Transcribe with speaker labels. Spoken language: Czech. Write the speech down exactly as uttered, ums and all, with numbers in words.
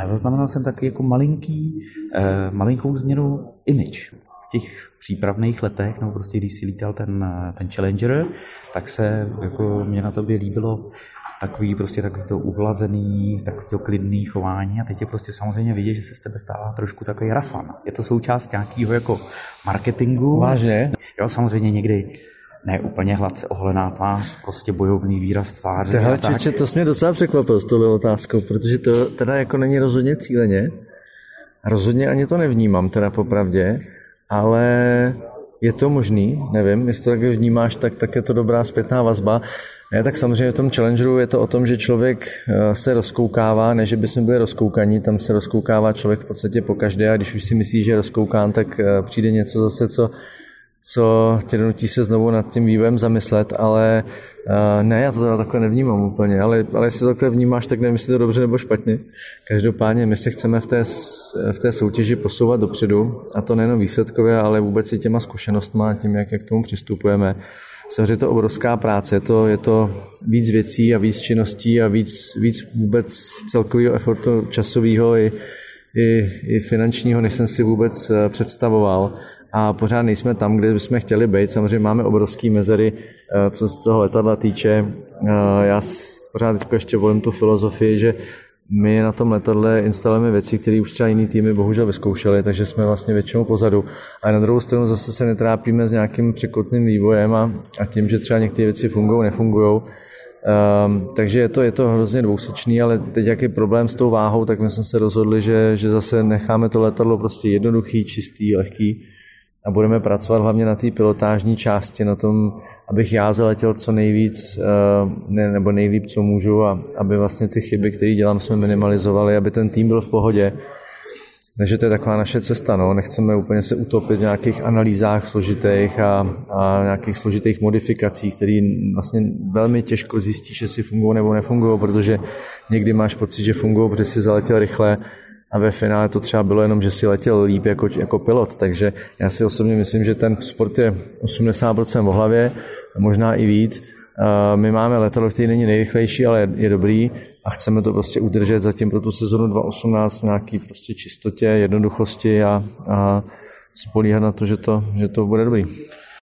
Speaker 1: A zaznamenal jsem taky jako malinký, eh, malinkou změnu image. V těch přípravných letech, no prostě když si lítal ten, ten Challenger, tak se jako mě na tobě líbilo takový prostě takový to uhlazený, takový to klidný chování a teď je prostě samozřejmě vidět, že se z tebe stává trošku takový rafan. Je to součást nějakého jako marketingu.
Speaker 2: Vážně?
Speaker 1: Jo, samozřejmě někdy ne úplně hladce oholená tvář, prostě bojovný výraz tváře.
Speaker 2: Tehle, čiče, to jsi mě docela překvapil s touhle otázkou, protože to teda jako není rozhodně cíleně. Rozhodně ani to nevnímám teda popravdě, ale je to možný, nevím, jestli to tak vnímáš, tak, tak je to dobrá zpětná vazba. Ne, tak samozřejmě v tom Challengeru je to o tom, že člověk se rozkoukává, ne, že bychom byli rozkoukaní, tam se rozkoukává člověk v podstatě pokaždé a když už si myslí, že je rozkoukán, tak přijde něco zase, co co tě donutí se znovu nad tím vývojem zamyslet, ale uh, ne, já to teda takhle nevnímám úplně, ale, ale jestli to takhle vnímáš, tak nevím, jestli to dobře nebo špatně. Každopádně my se chceme v té, v té soutěži posouvat dopředu, a to nejen výsledkově, ale vůbec i těma zkušenostma a tím, jak, jak k tomu přistupujeme. Samozřejmě je to obrovská práce, je to, je to víc věcí a víc činností a víc, víc vůbec celkového efortu časového i, i, i finančního, než jsem si vůbec představoval. A pořád nejsme tam, kde bychom chtěli být. Samozřejmě máme obrovský mezery, co se toho letadla týče. Já pořád ještě volím tu filozofii, že my na tom letadle instalujeme věci, které už třeba jiný týmy bohužel vyzkoušeli, takže jsme vlastně většinou pozadu. A na druhou stranu zase se netrápíme s nějakým překotným vývojem a, a tím, že třeba některé věci fungují, nefungují. Um, takže je to, je to hrozně dvousečný, ale teď jak je problém s tou váhou, tak my jsme se rozhodli, že, že zase necháme to letadlo prostě jednoduchý, čistý, lehký a budeme pracovat hlavně na té pilotážní části, na tom, abych já zaletěl co nejvíc, ne, nebo nejlíp, co můžu, a aby vlastně ty chyby, které dělám, jsme minimalizovali, aby ten tým byl v pohodě. Takže to je taková naše cesta, no. Nechceme úplně se utopit v nějakých analýzách složitých a, a nějakých složitých modifikacích, které vlastně velmi těžko zjistíš, jestli fungují nebo nefungují, protože někdy máš pocit, že fungují, protože jsi zaletěl rychle, a ve finále to třeba bylo jenom, že si letěl líp jako, jako pilot, takže já si osobně myslím, že ten sport je osmdesát procent o hlavě, možná i víc. My máme letadlo, který není nejrychlejší, ale je dobrý a chceme to prostě udržet zatím pro tu sezonu dva tisíce osmnáct v nějaký prostě čistotě, jednoduchosti a, a spolíhat na to, že to, že to bude dobrý.